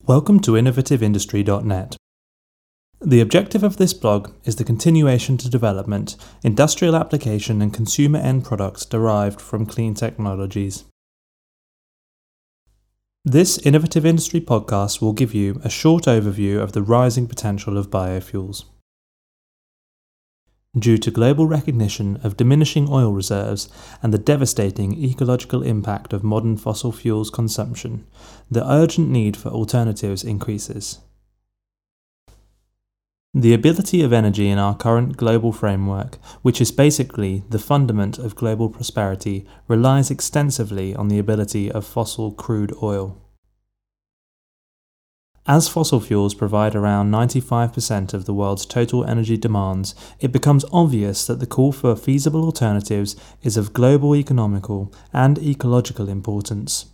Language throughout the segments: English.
Welcome to innovativeindustry.net. The objective of this blog is the continuation to development, industrial application and consumer end products derived from clean technologies. This Innovative Industry podcast will give you a short overview of the rising potential of biofuels. Due to global recognition of diminishing oil reserves and the devastating ecological impact of modern fossil fuels consumption, the urgent need for alternatives increases. The ability of energy in our current global framework, which is basically the fundament of global prosperity, relies extensively on the ability of fossil crude oil. As fossil fuels provide around 95% of the world's total energy demands, it becomes obvious that the call for feasible alternatives is of global economical and ecological importance.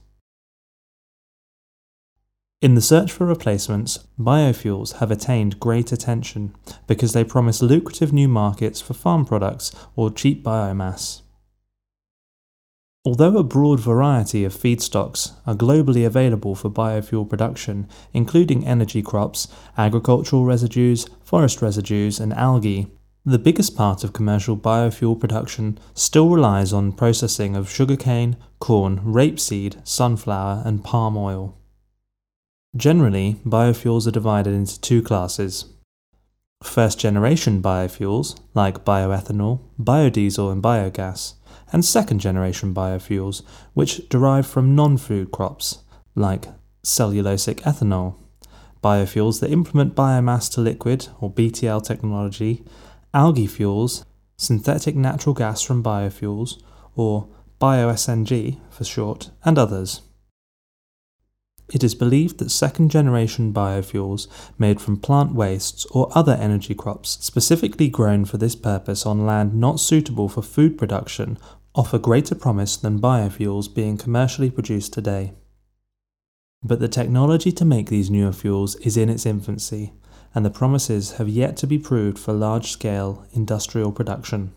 In the search for replacements, biofuels have attained great attention because they promise lucrative new markets for farm products or cheap biomass. Although a broad variety of feedstocks are globally available for biofuel production, including energy crops, agricultural residues, forest residues, and algae, the biggest part of commercial biofuel production still relies on processing of sugarcane, corn, rapeseed, sunflower, and palm oil. Generally, biofuels are divided into two classes. First-generation biofuels, like bioethanol, biodiesel, and biogas, and second-generation biofuels, which derive from non-food crops, like cellulosic ethanol, biofuels that implement biomass to liquid, or BTL technology, algae fuels, synthetic natural gas from biofuels, or bio-SNG for short, and others. It is believed that second-generation biofuels made from plant wastes or other energy crops specifically grown for this purpose on land not suitable for food production offer greater promise than biofuels being commercially produced today. But the technology to make these newer fuels is in its infancy, and the promises have yet to be proved for large-scale industrial production.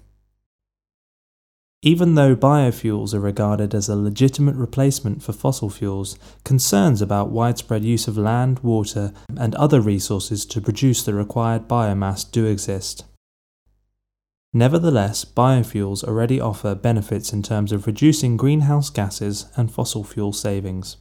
Even though biofuels are regarded as a legitimate replacement for fossil fuels, concerns about widespread use of land, water, and other resources to produce the required biomass do exist. Nevertheless, biofuels already offer benefits in terms of reducing greenhouse gases and fossil fuel savings.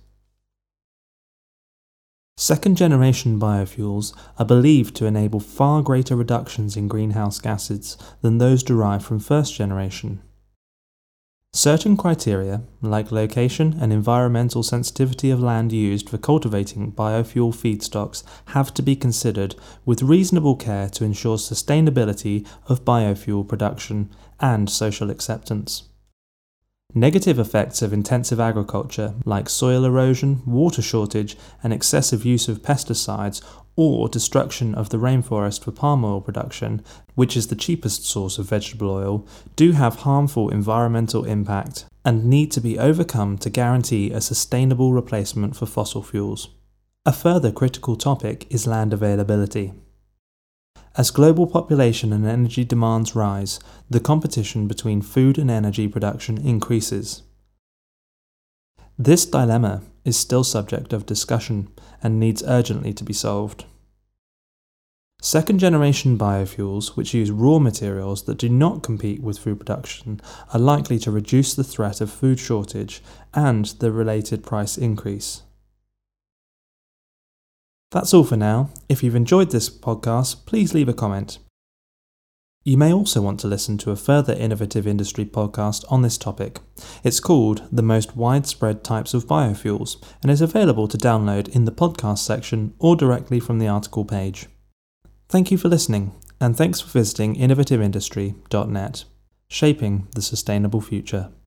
Second-generation biofuels are believed to enable far greater reductions in greenhouse gases than those derived from first-generation. Certain criteria, like location and environmental sensitivity of land used for cultivating biofuel feedstocks, have to be considered with reasonable care to ensure sustainability of biofuel production and social acceptance. Negative effects of intensive agriculture, like soil erosion, water shortage, and excessive use of pesticides, or destruction of the rainforest for palm oil production, which is the cheapest source of vegetable oil, do have harmful environmental impact and need to be overcome to guarantee a sustainable replacement for fossil fuels. A further critical topic is land availability. As global population and energy demands rise, the competition between food and energy production increases. This dilemma is still subject of discussion and needs urgently to be solved. Second-generation biofuels, which use raw materials that do not compete with food production, are likely to reduce the threat of food shortage and the related price increase. That's all for now. If you've enjoyed this podcast, please leave a comment. You may also want to listen to a further Innovative Industry podcast on this topic. It's called The Most Widespread Types of Biofuels and is available to download in the podcast section or directly from the article page. Thank you for listening, and thanks for visiting innovativeindustry.net, shaping the sustainable future.